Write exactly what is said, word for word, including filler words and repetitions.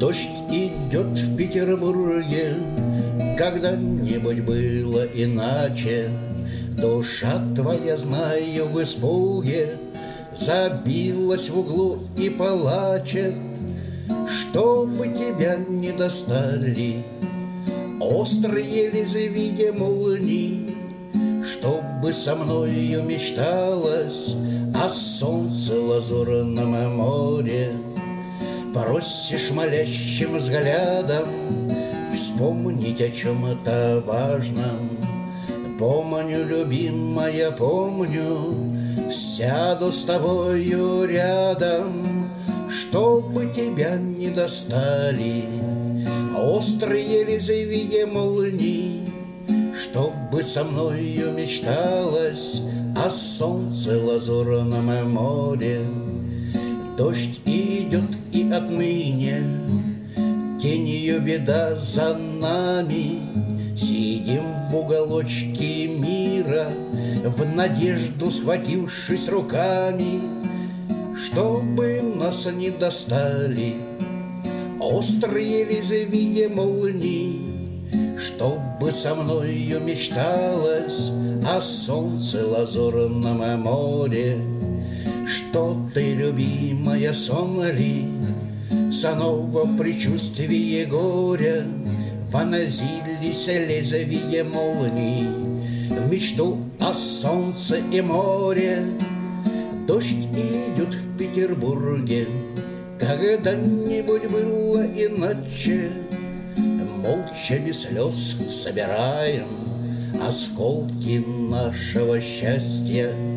Дождь идет в Петербурге, когда-нибудь было иначе. Душа твоя, знаю, в испуге забилась в углу и плачет, чтобы тебя не достали острые лезвия молний, чтобы со мною мечталось о солнце лазурном море. Просишь молящим взглядом вспомнить о чем-то важном. Помню, любимая, помню, сяду с тобою рядом, чтобы тебя не достали острые лезвия молний, чтобы со мною мечталось о солнце лазурном море. Дождь идет, и отныне тенью беда за нами. Сидим в уголочке мира, в надежду схватившись руками, чтобы нас не достали острые лезвия молний, чтобы со мною мечталось о солнце лазурном море. Что ты, любимая, сон ли? Снова в предчувствии горя вонзились лезвия молний в мечту о солнце и море. Дождь идет в Петербурге, когда-нибудь было иначе. Молча без слез собираем осколки нашего счастья.